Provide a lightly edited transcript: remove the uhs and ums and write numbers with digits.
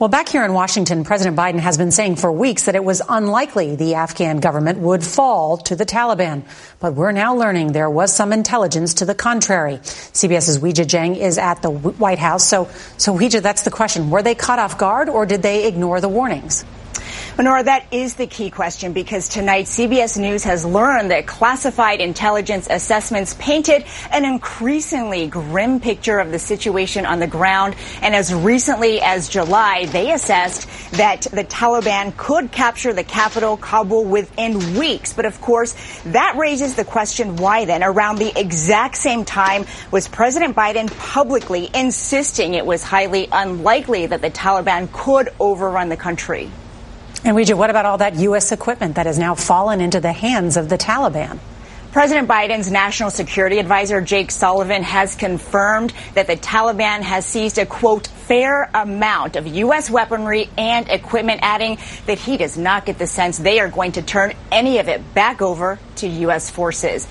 Well, back here in Washington, President Biden has been saying for weeks that it was unlikely the Afghan government would fall to the Taliban. But we're now learning there was some intelligence to the contrary. CBS's Weijia Jiang is at the White House. So Weijia, that's the question. Were they caught off guard or did they ignore the warnings? Nora, that is the key question, because tonight CBS News has learned that classified intelligence assessments painted an increasingly grim picture of the situation on the ground. And as recently as July, they assessed that the Taliban could capture the capital, Kabul, within weeks. But of course, that raises the question, why then, around the exact same time, was President Biden publicly insisting it was highly unlikely that the Taliban could overrun the country? And Weijia, what about all that U.S. equipment that has now fallen into the hands of the Taliban? President Biden's national security advisor, Jake Sullivan, has confirmed that the Taliban has seized a, quote, fair amount of U.S. weaponry and equipment, adding that he does not get the sense they are going to turn any of it back over to U.S. forces.